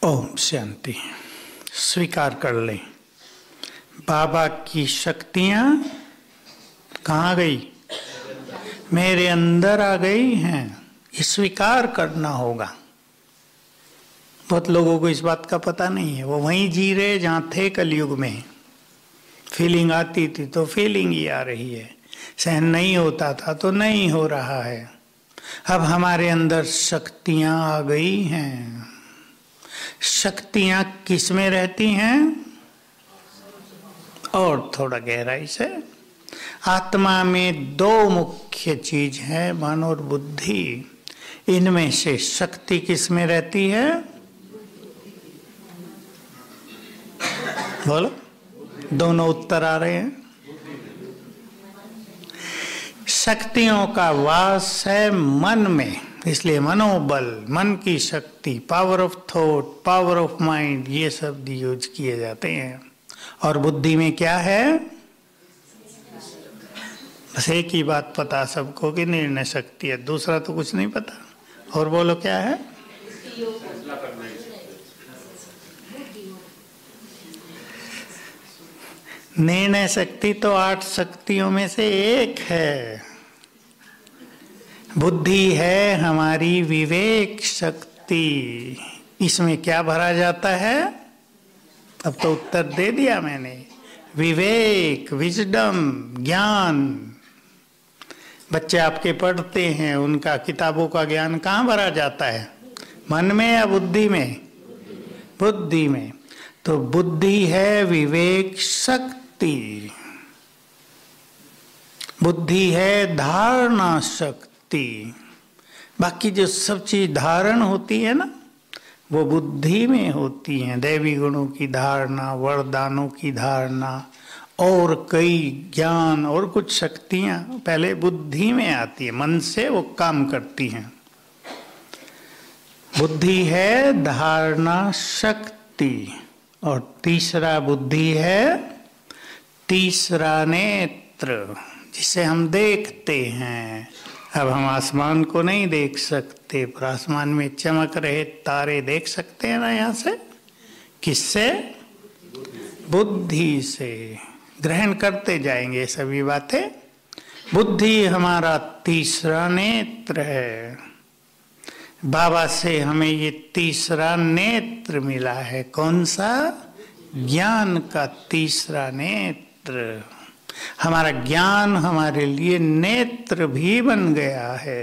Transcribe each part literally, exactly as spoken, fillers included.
ओम शांति। स्वीकार कर लें, बाबा की शक्तियाँ कहाँ गई? मेरे अंदर आ गई हैं। ये स्वीकार करना होगा। बहुत लोगों को इस बात का पता नहीं है। वो वहीं जी रहे जहाँ थे कलयुग में। फीलिंग आती थी तो फीलिंग ही आ रही है, सहन नहीं होता था तो नहीं हो रहा है। अब हमारे अंदर शक्तियाँ आ गई हैं। शक्तियाँ किस में रहती हैं? और थोड़ा गहराई से, आत्मा में दो मुख्य चीज है, मन और बुद्धि। इनमें से शक्ति किस में रहती है? बोलो, दोनों उत्तर आ रहे हैं। शक्तियों का वास है मन में, इसलिए मनोबल, मन की शक्ति, power of thought, power of mind, ये शब्द यूज किए जाते हैं। और बुद्धि में क्या है? बस एक ही बात पता सबको कि निर्णय शक्ति है, दूसरा तो कुछ नहीं पता। और बोलो क्या है? निर्णय शक्ति तो आठ शक्तियों में से एक है। बुद्धि है हमारी विवेक शक्ति। इसमें क्या भरा जाता है? अब तो उत्तर दे दिया मैंने। विवेक, विजडम, ज्ञान। बच्चे आपके पढ़ते हैं, उनका किताबों का ज्ञान कहाँ भरा जाता है? मन में या बुद्धि में? बुद्धि में। तो बुद्धि है विवेक शक्ति। बुद्धि है धारणा शक्ति। बाकी जो सब चीज धारण होती है ना, वो बुद्धि में होती हैं। दैवी गुणों की धारणा, वरदानों की धारणा और कई ज्ञान और कुछ शक्तियां पहले बुद्धि में आती है, मन से वो काम करती हैं। बुद्धि है धारणा शक्ति। और तीसरा बुद्धि है तीसरा नेत्र, जिसे हम देखते हैं। अब हम आसमान को नहीं देख सकते, पर आसमान में चमक रहे तारे देख सकते हैं ना यहाँ से। किससे? बुद्धि से। ग्रहण करते जाएंगे सभी बातें। बुद्धि हमारा तीसरा नेत्र है। बाबा से हमें ये तीसरा नेत्र मिला है। कौन सा? ज्ञान का तीसरा नेत्र। हमारा ज्ञान हमारे लिए नेत्र भी बन गया है।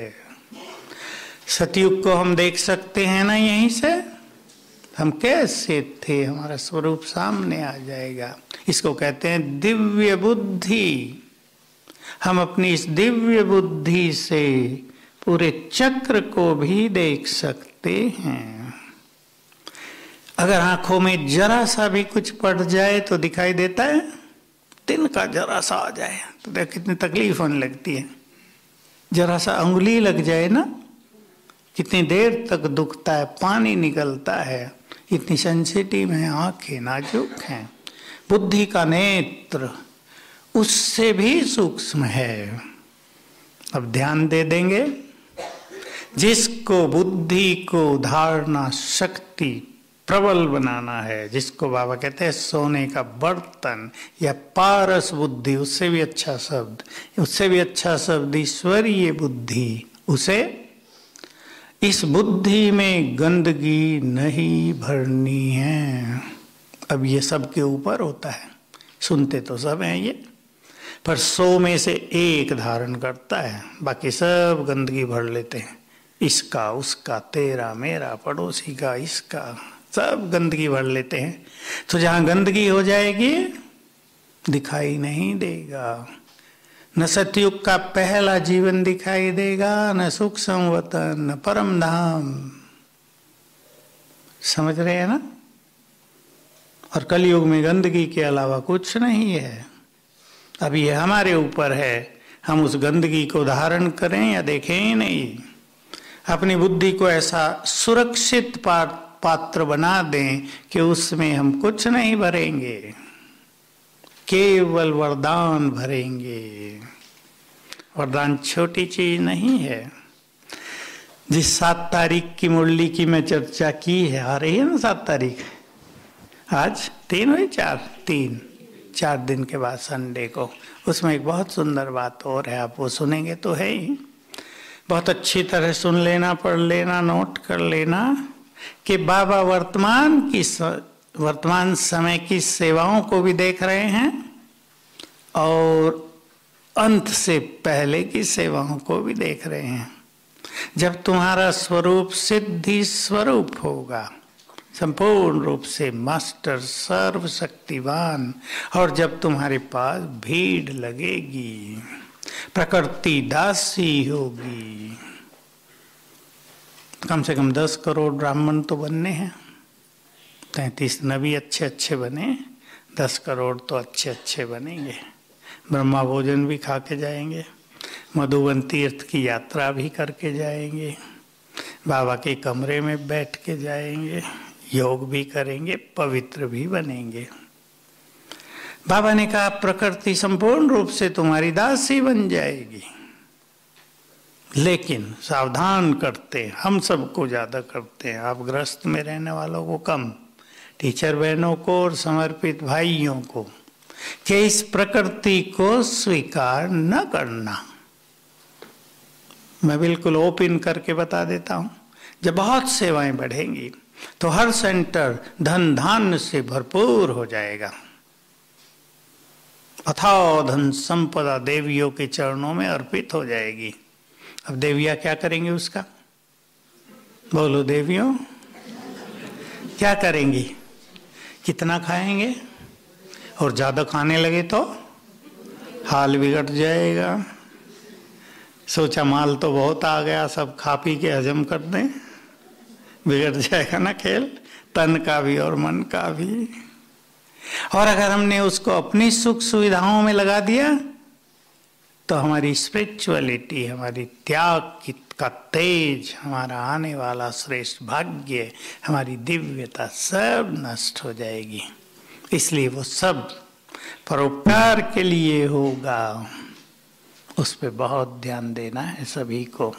सतयुग को हम देख सकते हैं ना यहीं से। हम कैसे थे, हमारा स्वरूप सामने आ जाएगा। इसको कहते हैं दिव्य बुद्धि। हम अपनी इस दिव्य बुद्धि से पूरे चक्र को भी देख सकते हैं। अगर आंखों में जरा सा भी कुछ पड़ जाए तो दिखाई देता है। दिन का जरा सा आ जाए तो देख कितनी तकलीफ होने लगती है। जरा सा अंगुली लग जाए ना, कितनी देर तक दुखता है, पानी निकलता है। इतनी सेंसिटिव है आंखें, नाजुक हैं। बुद्धि का नेत्र उससे भी सूक्ष्म है। अब ध्यान दे देंगे। जिसको बुद्धि को धारणा शक्ति प्रबल बनाना है, जिसको बाबा कहते हैं सोने का बर्तन या पारस बुद्धि, उससे भी अच्छा शब्द, उससे भी अच्छा शब्द ईश्वरीय बुद्धि। उसे इस बुद्धि में गंदगी नहीं भरनी है। अब ये सबके ऊपर होता है, सुनते तो सब हैं ये, पर सौ में से एक धारण करता है, बाकी सब गंदगी भर लेते हैं। इसका, उसका, तेरा, मेरा, पड़ोसी का, इसका, सब गंदगी भर लेते हैं। तो जहां गंदगी हो जाएगी दिखाई नहीं देगा। न सतयुग का पहला जीवन दिखाई देगा, न सुख संवतन, न परम धाम। समझ रहे हैं ना? और कलयुग में गंदगी के अलावा कुछ नहीं है। अब ये हमारे ऊपर है, हम उस गंदगी को धारण करें या देखें ही नहीं। अपनी बुद्धि को ऐसा सुरक्षित पात्र पात्र बना दें कि उसमें हम कुछ नहीं भरेंगे, केवल वरदान भरेंगे। वरदान छोटी चीज नहीं है। जिस सात तारीख की मुरली की मैं चर्चा की है, आ रही है ना सात तारीख, आज तीन हुई चार तीन चार दिन के बाद संडे को, उसमें एक बहुत सुंदर बात और है, आप वो सुनेंगे तो है ही, बहुत अच्छी तरह सुन लेना, पढ़ लेना, नोट कर लेना कि बाबा वर्तमान की वर्तमान समय की सेवाओं को भी देख रहे हैं और अंत से पहले की सेवाओं को भी देख रहे हैं। जब तुम्हारा स्वरूप सिद्धि स्वरूप होगा, संपूर्ण रूप से मास्टर सर्वशक्तिवान, और जब तुम्हारे पास भीड़ लगेगी, प्रकृति दासी होगी, कम से कम दस करोड़ ब्राह्मण तो बनने हैं, तैतीस नबी अच्छे अच्छे बने, दस करोड़ तो अच्छे अच्छे बनेंगे, ब्रह्मा भोजन भी खा के जाएंगे, मधुबन तीर्थ की यात्रा भी करके जाएंगे, बाबा के कमरे में बैठ के जाएंगे, योग भी करेंगे, पवित्र भी बनेंगे। बाबा ने कहा प्रकृति संपूर्ण रूप से तुम्हारी दासी बन जाएगी, लेकिन सावधान करते, हम सबको ज्यादा करते हैं, आप गृहस्थ में रहने वालों को कम, टीचर बहनों को और समर्पित भाइयों को, कि इस प्रकृति को स्वीकार न करना। मैं बिल्कुल ओपन करके बता देता हूं, जब बहुत सेवाएं बढ़ेंगी तो हर सेंटर धन धान्य से भरपूर हो जाएगा, अथाह धन संपदा देवियों के चरणों में अर्पित हो जाएगी। अब देवियां क्या करेंगी उसका? बोलो देवियों, क्या करेंगी? कितना खाएंगे? और ज्यादा खाने लगे तो हाल बिगड़ जाएगा। सोचा माल तो बहुत आ गया, सब खा पी के हजम कर दें, बिगड़ जाएगा ना खेल, तन का भी और मन का भी। और अगर हमने उसको अपनी सुख सुविधाओं में लगा दिया तो हमारी स्पिरिचुअलिटी, हमारी त्याग की का तेज, हमारा आने वाला श्रेष्ठ भाग्य, हमारी दिव्यता सब नष्ट हो जाएगी। इसलिए वो सब परोपकार के लिए होगा, उस पर बहुत ध्यान देना है सभी को।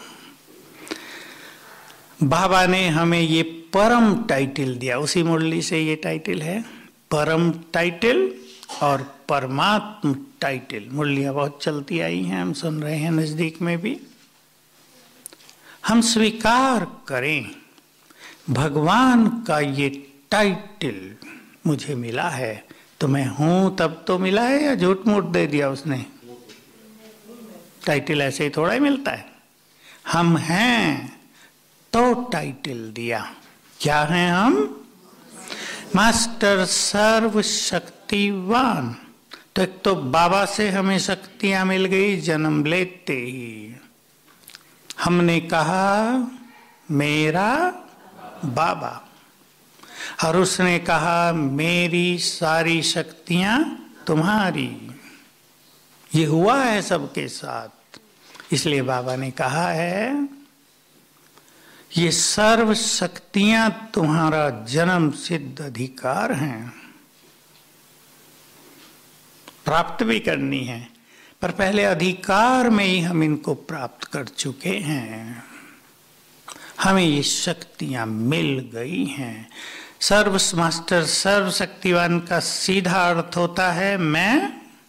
बाबा ने हमें ये परम टाइटल दिया, उसी मुरली से ये टाइटल है, परम टाइटल और परमात्म टाइटल। मुरलियां बहुत चलती आई हैं, हम सुन रहे हैं नजदीक में भी। हम स्वीकार करें भगवान का ये टाइटल मुझे मिला है, तो मैं हूं तब तो मिला है या झूठ मूठ दे दिया उसने? टाइटल ऐसे ही थोड़ा ही मिलता है। हम हैं तो टाइटल दिया। क्या हैं हम? मास्टर सर्वशक्तिवान। तो एक तो बाबा से हमें शक्तियां मिल गई जन्म लेते ही। हमने कहा मेरा बाबा, और उसने कहा मेरी सारी शक्तियां तुम्हारी। ये हुआ है सबके साथ, इसलिए बाबा ने कहा है ये सर्व शक्तियां तुम्हारा जन्म सिद्ध अधिकार हैं, प्राप्त भी करनी है, पर पहले अधिकार में ही हम इनको प्राप्त कर चुके हैं। हमें ये शक्तियां मिल गई हैं। सर्व मास्टर सर्व शक्तिवान का सीधा अर्थ होता है मैं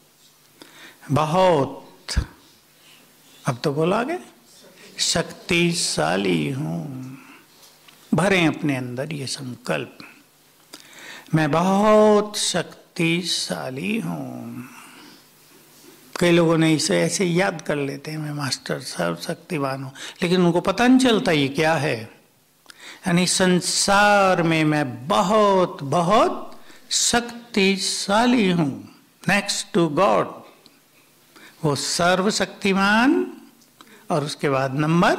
बहुत, अब तो बोला आगे, शक्तिशाली हूं। भरें अपने अंदर ये संकल्प, मैं बहुत शक्तिशाली हूं। कई लोगों ने इसे ऐसे याद कर लेते हैं, मैं मास्टर सर्वशक्तिवान हूं, लेकिन उनको पता नहीं चलता ये क्या है। यानी संसार में मैं बहुत बहुत शक्तिशाली हूं, नेक्स्ट टू गॉड। वो सर्वशक्तिमान और उसके बाद नंबर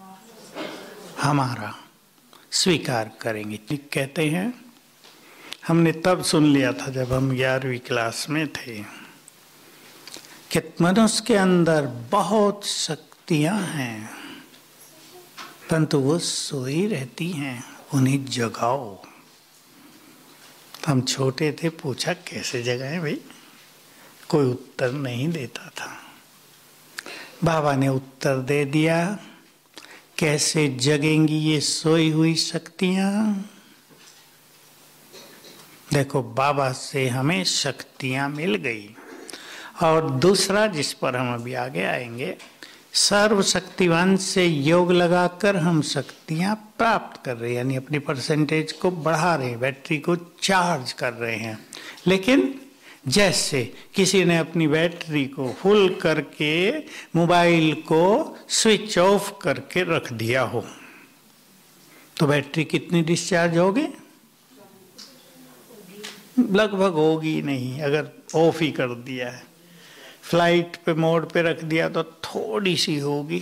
हमारा स्वीकार करेंगे। ठीक कहते हैं। हमने तब सुन लिया था जब हम ग्यारहवीं क्लास में थे कि मनुष्य के अंदर बहुत शक्तियां हैं, परंतु वो सोई रहती हैं, उन्हें जगाओ। हम छोटे थे, पूछा कैसे जगाएं भाई, कोई उत्तर नहीं देता था। बाबा ने उत्तर दे दिया कैसे जगेंगी ये सोई हुई शक्तियां? देखो, बाबा से हमें शक्तियां मिल गई। और दूसरा जिस पर हम अभी आगे आएंगे, सर्वशक्तिवान से योग लगाकर हम शक्तियां प्राप्त कर रहे हैं, यानी अपनी परसेंटेज को बढ़ा रहे हैं, बैटरी को चार्ज कर रहे हैं। लेकिन जैसे किसी ने अपनी बैटरी को फुल करके मोबाइल को स्विच ऑफ करके रख दिया हो, तो बैटरी कितनी डिस्चार्ज होगी? लगभग होगी नहीं, अगर ऑफ ही कर दिया है। फ्लाइट पे मोड पे रख दिया तो थोड़ी सी होगी।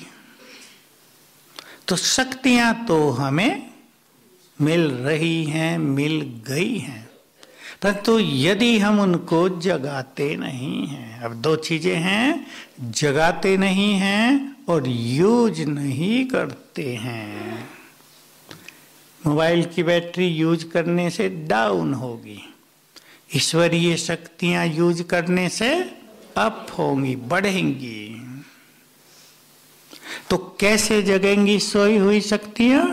तो शक्तियां तो हमें मिल रही हैं, मिल गई हैं, परंतु यदि हम उनको जगाते नहीं हैं, अब दो चीजें हैं, जगाते नहीं हैं और यूज नहीं करते हैं। मोबाइल की बैटरी यूज करने से डाउन होगी, ईश्वरीय शक्तियां यूज करने से अप होंगी, बढ़ेंगी। तो कैसे जगेंगी सोई हुई शक्तियां?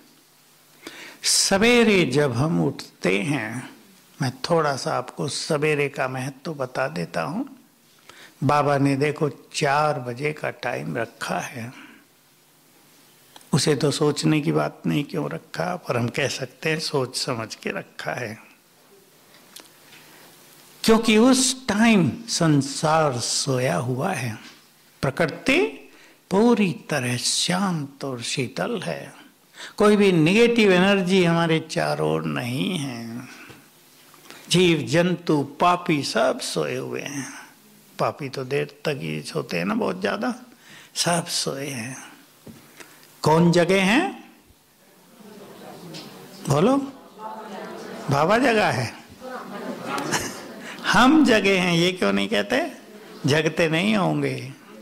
सवेरे जब हम उठते हैं, मैं थोड़ा सा आपको सवेरे का महत्व तो बता देता हूं। बाबा ने देखो चार बजे का टाइम रखा है। उसे तो सोचने की बात नहीं क्यों रखा, पर हम कह सकते हैं सोच समझ के रखा है, क्योंकि उस टाइम संसार सोया हुआ है, प्रकृति पूरी तरह शांत और शीतल है, कोई भी नेगेटिव एनर्जी हमारे चारों ओर नहीं है। जीव जंतु पापी सब सोए हुए हैं। पापी तो देर तक ही सोते हैं ना, बहुत ज्यादा, सब सोए हैं। कौन जगे हैं? बोलो। बाबा जगा है, हम जगे हैं। ये क्यों नहीं कहते? जगते नहीं होंगे।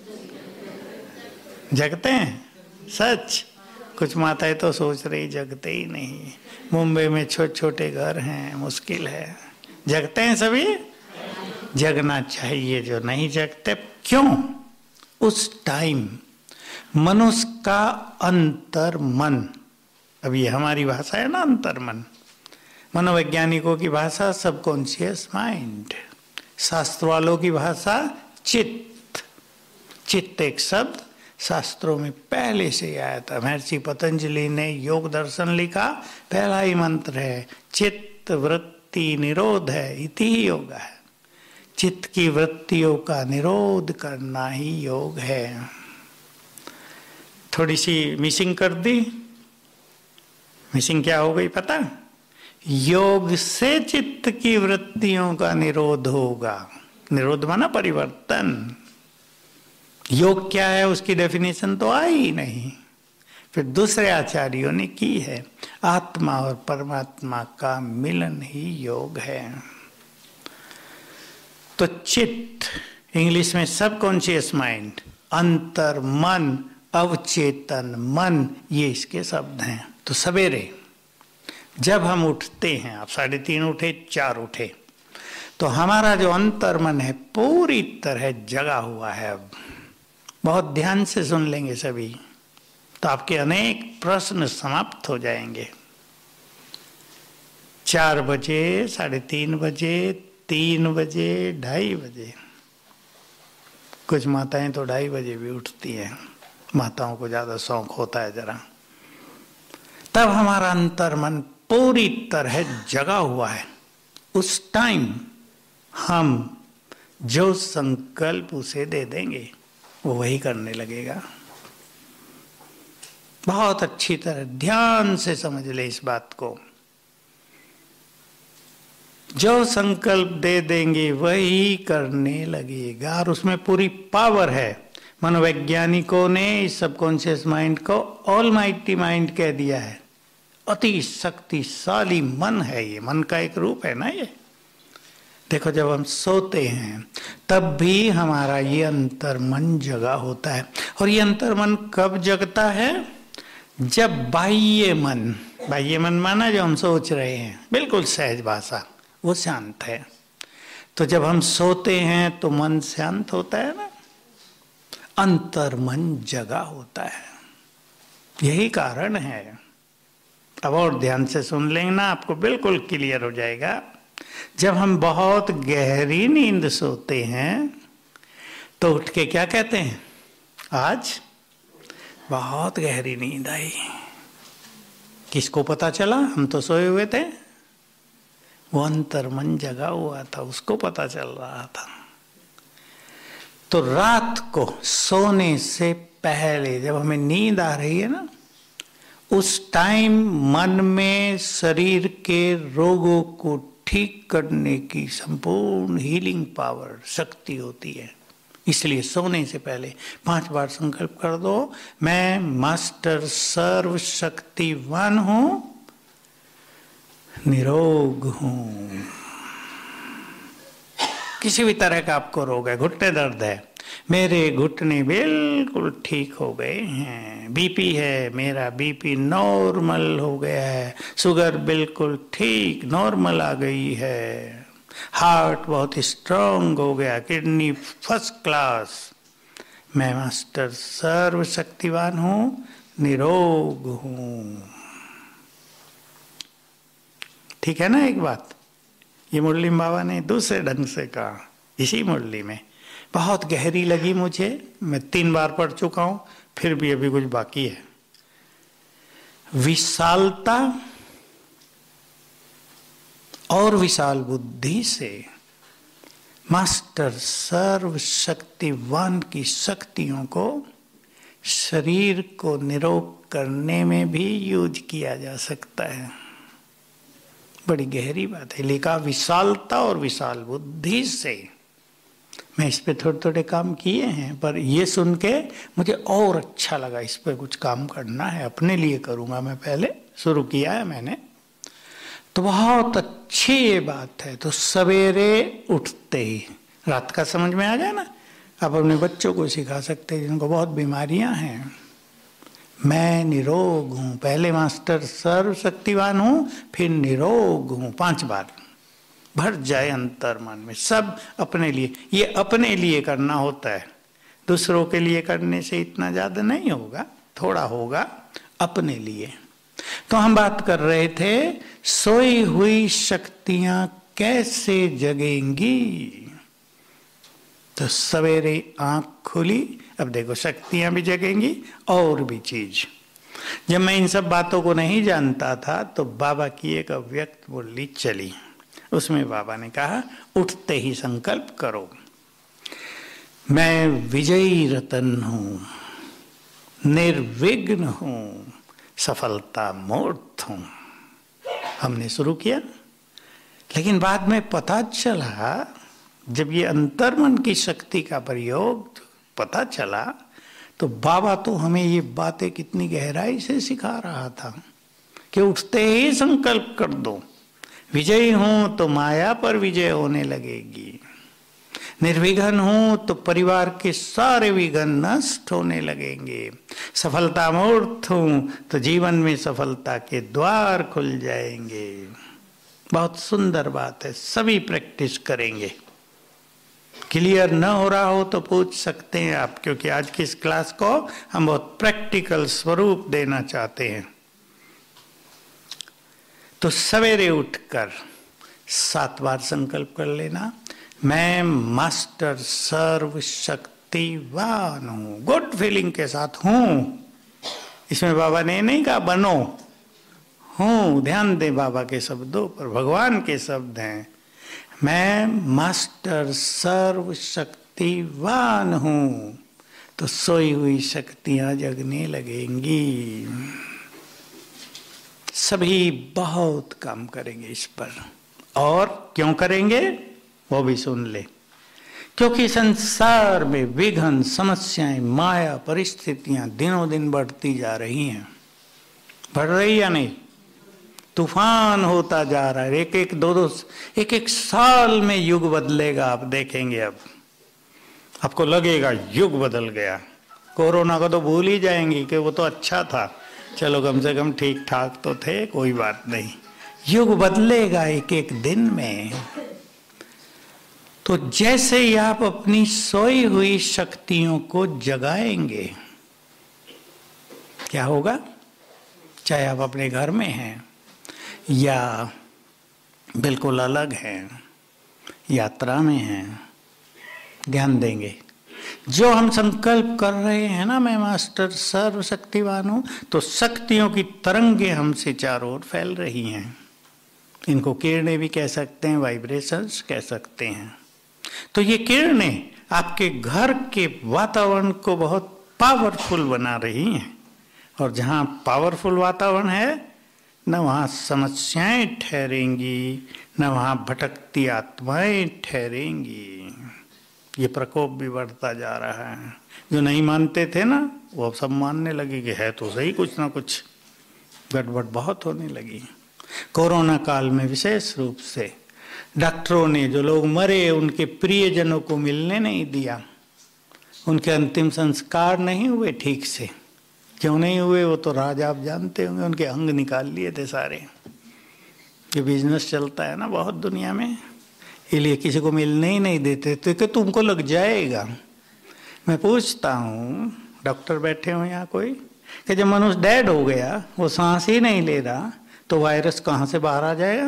जगते हैं, सच। कुछ माताएं तो सोच रही जगते ही नहीं। मुंबई में छोटे छोटे घर हैं, मुश्किल है। जगते हैं सभी? जगना चाहिए। जो नहीं जगते, क्यों? उस टाइम मनुष्य का अंतर मन, अब ये हमारी भाषा है ना, अंतर मन, मनोवैज्ञानिकों की भाषा सबकॉन्शियस माइंड, शास्त्र वालों की भाषा चित्त। चित्त एक शब्द शास्त्रों में पहले से ही आया था। महर्षि पतंजलि ने योग दर्शन लिखा, पहला ही मंत्र है चित्त वृत्ति निरोध है, इति ही योग है। चित्त की वृत्तियों का निरोध करना ही योग है। थोड़ी सी मिसिंग कर दी। मिसिंग क्या हो गई पता? योग से चित्त की वृत्तियों का निरोध होगा। निरोध माना परिवर्तन। योग क्या है उसकी डेफिनेशन तो आई ही नहीं। फिर दूसरे आचार्यों ने की है, आत्मा और परमात्मा का मिलन ही योग है। तो चित्त, इंग्लिश में सबकॉन्शियस माइंड, अंतर मन, अवचेतन मन, ये इसके शब्द हैं। तो सवेरे जब हम उठते हैं, आप साढ़े तीन उठे, चार उठे, तो हमारा जो अंतर मन है पूरी तरह जगा हुआ है। अब बहुत ध्यान से सुन लेंगे सभी, तो आपके अनेक प्रश्न समाप्त हो जाएंगे। चार बजे, साढ़े तीन बजे, तीन बजे, ढाई बजे, कुछ माताएं तो ढाई बजे भी उठती हैं। माताओं को ज्यादा शौक होता है जरा। तब हमारा अंतर मन पूरी तरह जगा हुआ है। उस टाइम हम जो संकल्प उसे दे देंगे वो वही करने लगेगा। बहुत अच्छी तरह ध्यान से समझ ले इस बात को। जो संकल्प दे देंगे वही करने लगेगा, और उसमें पूरी पावर है। मनोवैज्ञानिकों ने इस सबकॉन्शियस माइंड को ऑलमाइटी माइंड कह दिया है। अति शक्तिशाली मन है ये, मन का एक रूप है ना ये। देखो, जब हम सोते हैं तब भी हमारा ये अंतर मन जगा होता है। और ये अंतर मन कब जगता है? जब बाह्य मन, बाह्य मन माना जो हम सोच रहे हैं, बिल्कुल सहज भाषा, वो शांत है। तो जब हम सोते हैं तो मन शांत होता है ना, अंतर मन जगा होता है। यही कारण है। अब और ध्यान से सुन लेंगे ना, आपको बिल्कुल क्लियर हो जाएगा। जब हम बहुत गहरी नींद सोते हैं तो उठ के क्या कहते हैं, आज बहुत गहरी नींद आई। किसको पता चला? हम तो सोए हुए थे, वो अंतर्मन जगा हुआ था, उसको पता चल रहा था। तो रात को सोने से पहले जब हमें नींद आ रही है ना, उस टाइम मन में शरीर के रोगों को ठीक करने की संपूर्ण हीलिंग पावर, शक्ति होती है। इसलिए सोने से पहले पांच बार संकल्प कर दो, मैं मास्टर सर्वशक्तिवान हूं, निरोग हूं। किसी भी तरह का आपको रोग है, घुटने दर्द है, मेरे घुटने बिल्कुल ठीक हो गए हैं। बीपी है, मेरा बीपी नॉर्मल हो गया है। शुगर बिल्कुल ठीक नॉर्मल आ गई है। हार्ट बहुत स्ट्रांग हो गया, किडनी फर्स्ट क्लास। मैं मास्टर सर्वशक्तिवान हूं, निरोग हूं। ठीक है ना? एक बात ये मुरली बाबा ने दूसरे ढंग से कहा, इसी मुरली में बहुत गहरी लगी मुझे। मैं तीन बार पढ़ चुका हूं, फिर भी अभी कुछ बाकी है। विशालता और विशाल बुद्धि से मास्टर सर्वशक्तिवान की शक्तियों को शरीर को निरोग करने में भी यूज किया जा सकता है। बड़ी गहरी बात है। लिखा विशालता और विशाल बुद्धि से। मैं इस पे थोड़े थोड़े काम किए हैं, पर ये सुन के मुझे और अच्छा लगा। इस पे कुछ काम करना है, अपने लिए करूंगा। मैं पहले शुरू किया है मैंने, तो बहुत अच्छी ये बात है। तो सवेरे उठते ही, रात का समझ में आ गया ना, आप अपने बच्चों को सिखा सकते हैं जिनको बहुत बीमारियां हैं। मैं निरोग हूं, पहले मास्टर सर्वशक्तिवान हूं, फिर निरोग हूं, पांच बार भर जाए अंतर मन में। सब अपने लिए, ये अपने लिए करना होता है। दूसरों के लिए करने से इतना ज्यादा नहीं होगा, थोड़ा होगा अपने लिए। तो हम बात कर रहे थे सोई हुई शक्तियां कैसे जगेंगी। तो सवेरे आंख खुली, अब देखो शक्तियां भी जगेंगी और भी चीज। जब मैं इन सब बातों को नहीं जानता था तो बाबा की एक अव्यक्त मुरली चली, उसमें बाबा ने कहा उठते ही संकल्प करो, मैं विजयी रतन हूं, निर्विघ्न हूं, सफलता मूर्त हूं। हमने शुरू किया, लेकिन बाद में पता चला, जब ये अंतर्मन की शक्ति का प्रयोग पता चला, तो बाबा तो हमें ये बातें कितनी गहराई से सिखा रहा था कि उठते ही संकल्प कर दो, विजयी हूं तो माया पर विजय होने लगेगी, निर्विघ्न हूं तो परिवार के सारे विघ्न नष्ट होने लगेंगे, सफलता मूर्त हूं तो जीवन में सफलता के द्वार खुल जाएंगे। बहुत सुंदर बात है, सभी प्रैक्टिस करेंगे। क्लियर न हो रहा हो तो पूछ सकते हैं आप, क्योंकि आज की इस क्लास को हम बहुत प्रैक्टिकल स्वरूप देना चाहते हैं। तो सवेरे उठकर सात बार संकल्प कर लेना, मैं मास्टर सर्वशक्तिवान हूं, गुड फीलिंग के साथ हूं। इसमें बाबा ने नहीं कहा बनो, हूं। ध्यान दे बाबा के शब्दों पर, भगवान के शब्द हैं। मैं मास्टर सर्वशक्तिवान हूं तो सोई हुई शक्तियां जगने लगेंगी। सभी बहुत काम करेंगे इस पर। और क्यों करेंगे वो भी सुन ले। क्योंकि संसार में विघ्न, समस्याएं, माया, परिस्थितियां दिनों दिन बढ़ती जा रही हैं। बढ़ रही या नहीं? तूफान होता जा रहा है। एक एक दो दो एक एक साल में युग बदलेगा, आप देखेंगे। अब आपको लगेगा युग बदल गया। कोरोना को तो भूल ही जाएंगे कि वो तो अच्छा था, चलो कम से कम ठीक ठाक तो थे, कोई बात नहीं। युग बदलेगा एक एक दिन में। तो जैसे ही आप अपनी सोई हुई शक्तियों को जगाएंगे, क्या होगा? चाहे आप अपने घर में हैं या बिल्कुल अलग हैं, यात्रा में हैं, ध्यान देंगे। जो हम संकल्प कर रहे हैं ना, मैं मास्टर सर्वशक्तिवान हूं, तो शक्तियों की तरंगे हमसे चारों ओर फैल रही हैं। इनको किरणें भी कह सकते हैं, वाइब्रेशंस कह सकते हैं। तो ये किरणें आपके घर के वातावरण को बहुत पावरफुल बना रही हैं, और जहाँ पावरफुल वातावरण है न वहाँ समस्याएं ठहरेंगी, न वहाँ भटकती आत्माएं ठहरेंगी। ये प्रकोप भी बढ़ता जा रहा है। जो नहीं मानते थे ना, वो सब मानने लगे कि है तो सही, कुछ ना कुछ गड़बड़ बहुत होने लगी। कोरोना काल में विशेष रूप से डॉक्टरों ने जो लोग मरे उनके प्रियजनों को मिलने नहीं दिया, उनके अंतिम संस्कार नहीं हुए ठीक से। क्यों नहीं हुए वो तो राज आप जानते होंगे, उनके अंग निकाल लिए थे सारे। ये बिजनेस चलता है ना बहुत दुनिया में, इसलिए किसी को मिलने ही नहीं देते थे कि तुमको लग जाएगा। मैं पूछता हूँ, डॉक्टर बैठे हो यहाँ कोई, कि जब मनुष्य डेड हो गया, वो सांस ही नहीं ले रहा, तो वायरस कहाँ से बाहर आ जाएगा?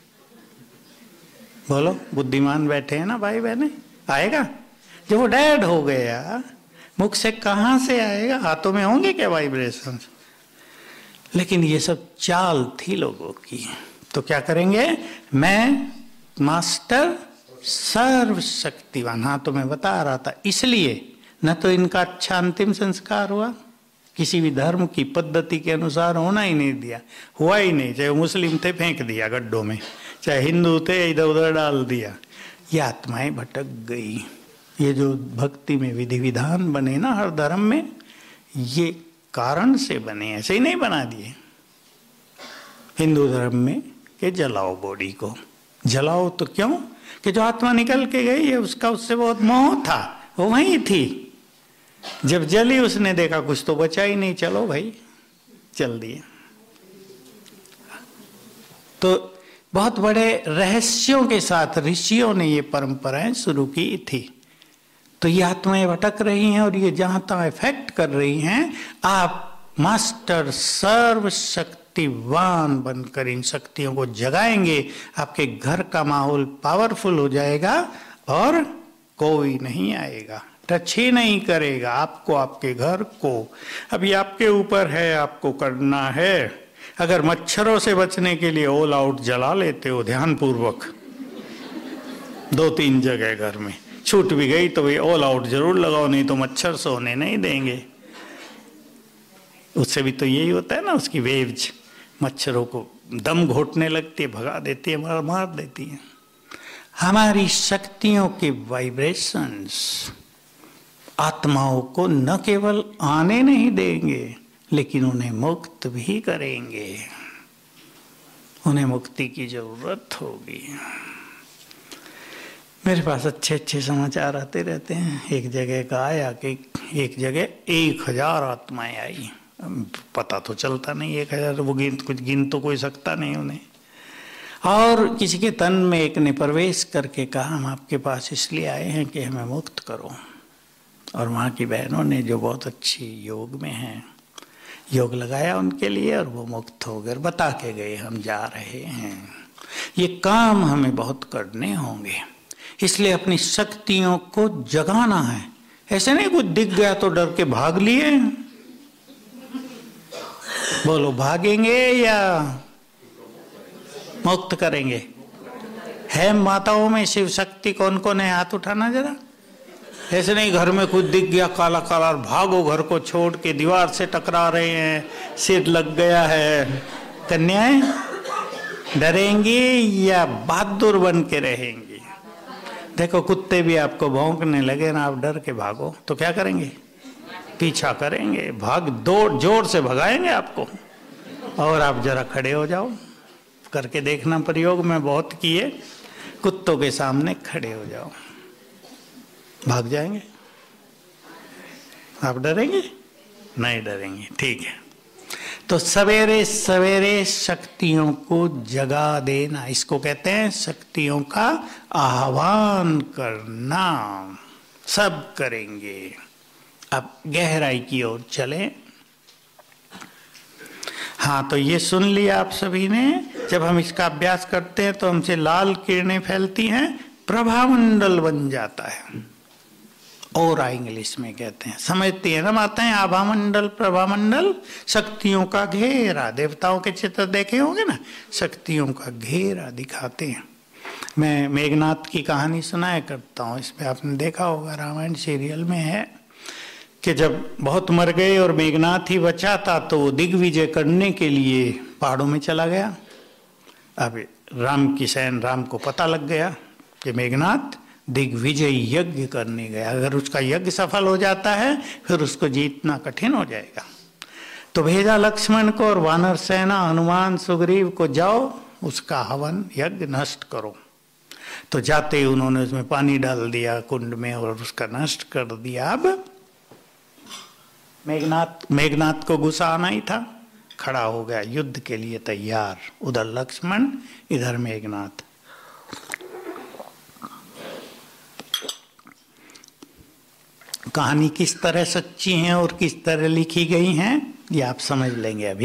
बोलो, बुद्धिमान बैठे हैं ना भाई बहने, आएगा? जब वो डेड हो गया, मुख से कहाँ से आएगा? हाथों में होंगे क्या वाइब्रेशन? लेकिन ये सब चाल थी लोगों की। तो क्या करेंगे? मैं मास्टर सर्वशक्तिवान, हाँ तो मैं बता रहा था, इसलिए न तो इनका अच्छा अंतिम संस्कार हुआ, किसी भी धर्म की पद्धति के अनुसार होना ही नहीं दिया, हुआ ही नहीं। चाहे मुस्लिम थे फेंक दिया गड्ढों में, चाहे हिंदू थे इधर उधर डाल दिया। ये आत्माएं भटक गई। ये जो भक्ति में विधि विधान बने ना हर धर्म में, ये कारण से बने, ऐसे ही नहीं बना दिए। हिंदू धर्म में कि जलाओ बॉडी को, जलाओ तो क्यों? कि जो आत्मा निकल के गई है उसका उससे बहुत मोह था, वो वहीं थी। जब जली उसने देखा कुछ तो बचा ही नहीं, चलो भाई चल दिए। तो बहुत बड़े रहस्यों के साथ ऋषियों ने ये परंपराएं शुरू की थी। तो ये आत्माएं भटक रही हैं और ये जहां तहां इफेक्ट कर रही हैं। आप मास्टर सर्वशक्तिवान बनकर इन शक्तियों को जगाएंगे, आपके घर का माहौल पावरफुल हो जाएगा और कोई नहीं आएगा, टच ही नहीं करेगा आपको, आपके घर को। अभी आपके ऊपर है, आपको करना है। अगर मच्छरों से बचने के लिए ऑल आउट जला लेते हो ध्यान पूर्वक दो तीन जगह घर में, छूट भी गई तो भाई ऑल आउट जरूर लगाओ, नहीं तो मच्छर सोने नहीं देंगे। उससे भी तो यही होता है ना, उसकी वेव्स मच्छरों को दम घोटने लगती है, भगा देती है, मार मार देती है। हमारी शक्तियों के वाइब्रेशंस आत्माओं को न केवल आने नहीं देंगे, लेकिन उन्हें मुक्त भी करेंगे। उन्हें मुक्ति की जरूरत होगी। मेरे पास अच्छे अच्छे समाचार आते रहते हैं। एक जगह का आया कि एक जगह एक हजार आत्माएं आई। पता तो चलता नहीं, एक हजार वो गिन कुछ गिन तो कोई सकता नहीं उन्हें। और किसी के तन में एक ने प्रवेश करके कहा, हम आपके पास इसलिए आए हैं कि हमें मुक्त करो। और वहाँ की बहनों ने जो बहुत अच्छी योग में हैं, योग लगाया उनके लिए और वो मुक्त हो गए, बता के गए हम जा रहे हैं। ये काम हमें बहुत करने होंगे, इसलिए अपनी शक्तियों को जगाना है। ऐसे नहीं कुछ दिख गया तो डर के भाग लिए। बोलो, भागेंगे या मुक्त करेंगे? है माताओं में शिव शक्ति कौन कौन है? हाथ उठाना जरा। ऐसे नहीं घर में कुछ दिख गया काला काला और भागो, घर को छोड़ के दीवार से टकरा रहे हैं, सिर लग गया है। कन्याएं डरेंगी या बहादुर बन के रहेंगी? देखो कुत्ते भी आपको भौंकने लगे ना, आप डर के भागो तो क्या करेंगे? पीछा करेंगे, भाग दो जोर से भगाएंगे आपको। और आप जरा खड़े हो जाओ, करके देखना प्रयोग में बहुत किए। कुत्तों के सामने खड़े हो जाओ, भाग जाएंगे। आप डरेंगे? नहीं डरेंगे, ठीक है। तो सवेरे सवेरे शक्तियों को जगा देना, इसको कहते हैं शक्तियों का आह्वान करना। सब करेंगे। अब गहराई की ओर चलें। हाँ, तो ये सुन लिया आप सभी ने। जब हम इसका अभ्यास करते हैं तो हमसे लाल किरणें फैलती हैं, प्रभामंडल बन जाता है। और इंग्लिश में कहते हैं, समझती है ना माताएं, आभामंडल प्रभामंडल, शक्तियों का घेरा। देवताओं के चित्र देखे होंगे ना, शक्तियों का घेरा दिखाते हैं। मैं मेघनाथ की कहानी सुनाया करता हूँ, इसमें आपने देखा होगा, रामायण सीरियल में है कि जब बहुत मर गए और मेघनाथ ही बचा था तो वो दिग्विजय करने के लिए पहाड़ों में चला गया। अब राम की सैन राम को पता लग गया कि मेघनाथ दिग्विजय यज्ञ करने गया, अगर उसका यज्ञ सफल हो जाता है फिर उसको जीतना कठिन हो जाएगा। तो भेजा लक्ष्मण को और वानर सेना हनुमान सुग्रीव को, जाओ उसका हवन यज्ञ नष्ट करो। तो जाते ही उन्होंने उसमें पानी डाल दिया कुंड में और उसका नष्ट कर दिया। अब मेघनाथ मेघनाथ को गुस्सा आना ही था, खड़ा हो गया युद्ध के लिए तैयार, उधर लक्ष्मण इधर मेघनाथ। कहानी किस तरह सच्ची है और किस तरह लिखी गई हैं ये आप समझ लेंगे। अभी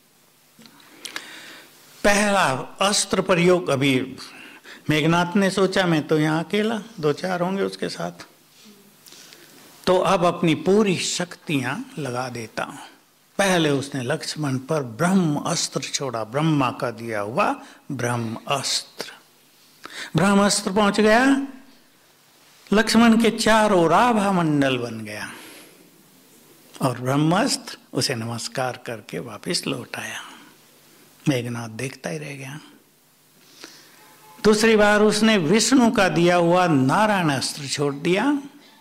पहला अस्त्र प्रयोग, अभी मेघनाथ ने सोचा मैं तो यहाँ अकेला, दो चार होंगे उसके साथ, तो अब अपनी पूरी शक्तियां लगा देता हूं। पहले उसने लक्ष्मण पर ब्रह्म अस्त्र छोड़ा, ब्रह्मा का दिया हुआ ब्रह्म अस्त्र। ब्रह्म अस्त्र पहुंच गया, लक्ष्मण के चारों ओर आभा मंडल बन गया और ब्रह्मास्त्र उसे नमस्कार करके वापस लौट आया। मेघनाथ देखता ही रह गया। दूसरी बार उसने विष्णु का दिया हुआ नारायण अस्त्र छोड़ दिया,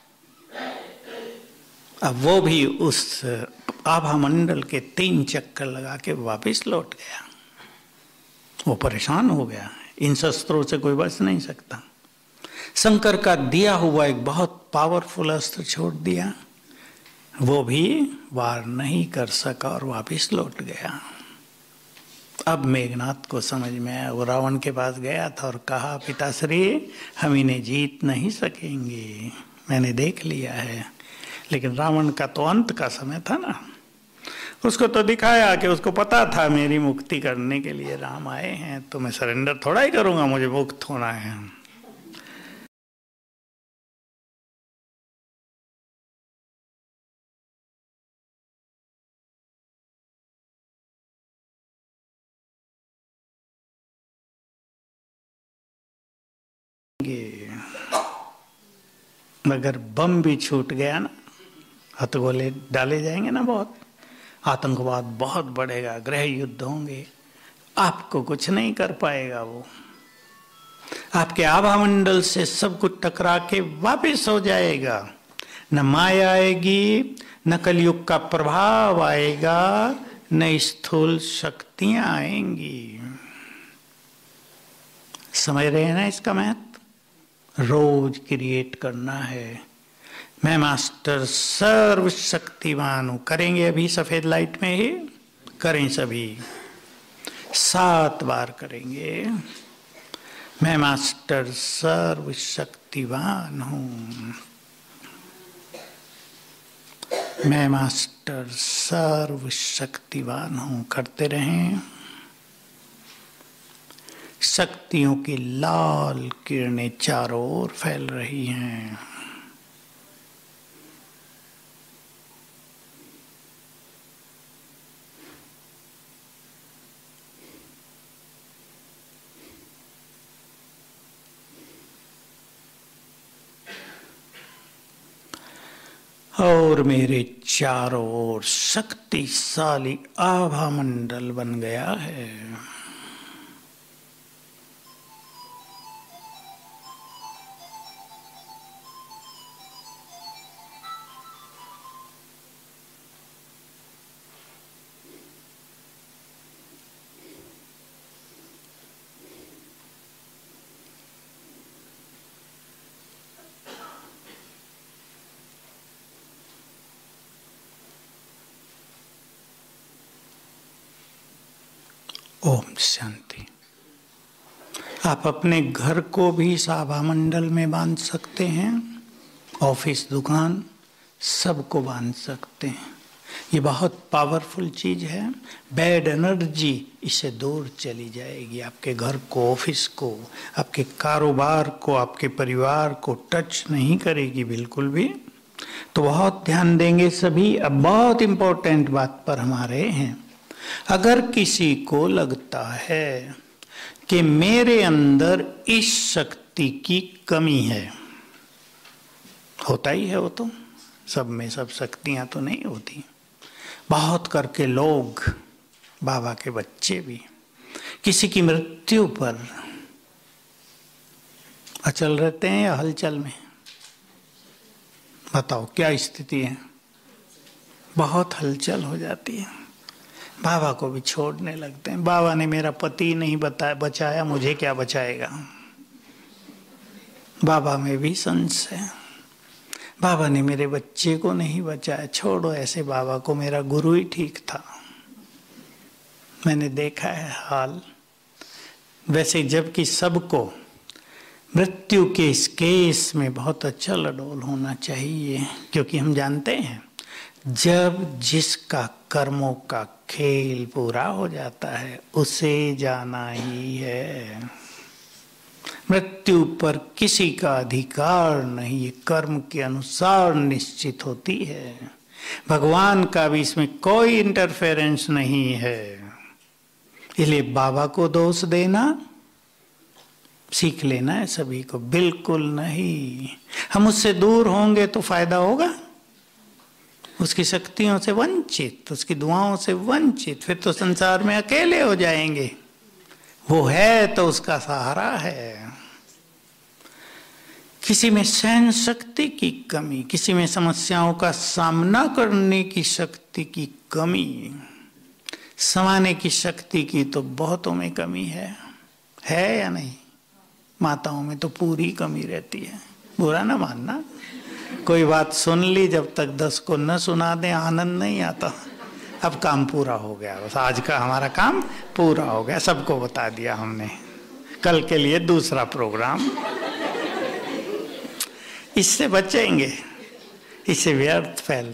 अब वो भी उस आभा मंडल के तीन चक्कर लगा के वापस लौट गया। वो परेशान हो गया, इन शस्त्रों से कोई बच नहीं सकता। शंकर का दिया हुआ एक बहुत पावरफुल अस्त्र छोड़ दिया, वो भी वार नहीं कर सका और वापस लौट गया। अब मेघनाथ को समझ में आया, वो रावण के पास गया था और कहा, पिताश्री हम इन्हें जीत नहीं सकेंगे, मैंने देख लिया है। लेकिन रावण का तो अंत का समय था ना, उसको तो दिखाया कि उसको पता था मेरी मुक्ति करने के लिए राम आए हैं, तो मैं सरेंडर थोड़ा ही करूंगा, मुझे मुक्त होना है। मगर बम भी छूट गया ना, हथगोले डाले जाएंगे ना, बहुत आतंकवाद बहुत बढ़ेगा, गृह युद्ध होंगे, आपको कुछ नहीं कर पाएगा। वो आपके आभामंडल से सब कुछ टकरा के वापस हो जाएगा। न माया आएगी, न कलयुग का प्रभाव आएगा, न स्थूल शक्तियां आएंगी। समझ रहे हैं ना इसका महत्व? रोज क्रिएट करना है। मैं मास्टर सर्वशक्तिमान हूं, करेंगे अभी सफेद लाइट में ही करें, सभी सात बार करेंगे। मैं मास्टर सर्वशक्तिवान हूं, मैं मास्टर सर्वशक्तिवान हूं, करते रहें। शक्तियों की लाल किरणें चारों ओर फैल रही हैं। और मेरे चारों ओर शक्तिशाली आभा मंडल बन गया है। ओम शांति। आप अपने घर को भी इस आभा मंडल में बांध सकते हैं, ऑफिस दुकान सबको बांध सकते हैं। ये बहुत पावरफुल चीज है। बैड एनर्जी इससे दूर चली जाएगी, आपके घर को, ऑफिस को, आपके कारोबार को, आपके परिवार को टच नहीं करेगी बिल्कुल भी। तो बहुत ध्यान देंगे सभी। अब बहुत इंपॉर्टेंट बात पर हमारे हैं। अगर किसी को लगता है कि मेरे अंदर इस शक्ति की कमी है, होता ही है वो, तो सब में सब शक्तियां तो नहीं होती। बहुत करके लोग, बाबा के बच्चे भी, किसी की मृत्यु पर अचल रहते हैं या हलचल में? बताओ क्या स्थिति है? बहुत हलचल हो जाती है। बाबा को भी छोड़ने लगते हैं। बाबा ने मेरा पति नहीं बताया बचाया, मुझे क्या बचाएगा? बाबा में भी संशय है। बाबा ने मेरे बच्चे को नहीं बचाया, छोड़ो ऐसे बाबा को, मेरा गुरु ही ठीक था। मैंने देखा है हाल। वैसे जबकि सबको मृत्यु के इस केस में बहुत अचल अडोल होना चाहिए, क्योंकि हम जानते हैं जब जिसका कर्मों का खेल पूरा हो जाता है उसे जाना ही है। मृत्यु पर किसी का अधिकार नहीं, ये कर्म के अनुसार निश्चित होती है। भगवान का भी इसमें कोई इंटरफेरेंस नहीं है। इसलिए बाबा को दोष देना सीख लेना है सभी को, बिल्कुल नहीं। हम उससे दूर होंगे तो फायदा होगा? उसकी शक्तियों से वंचित, उसकी दुआओं से वंचित, फिर तो संसार में अकेले हो जाएंगे। वो है तो उसका सहारा है। किसी में सहन शक्ति की कमी, किसी में समस्याओं का सामना करने की शक्ति की कमी, समाने की शक्ति की तो बहुतों में कमी है। है या नहीं? माताओं में तो पूरी कमी रहती है। बुरा ना मानना, कोई बात सुन ली, जब तक दस को न सुना दे आनंद नहीं आता। अब काम पूरा हो गया, बस आज का हमारा काम पूरा हो गया, सबको बता दिया हमने। कल के लिए दूसरा प्रोग्राम। इससे बचेंगे, इससे व्यर्थ फैल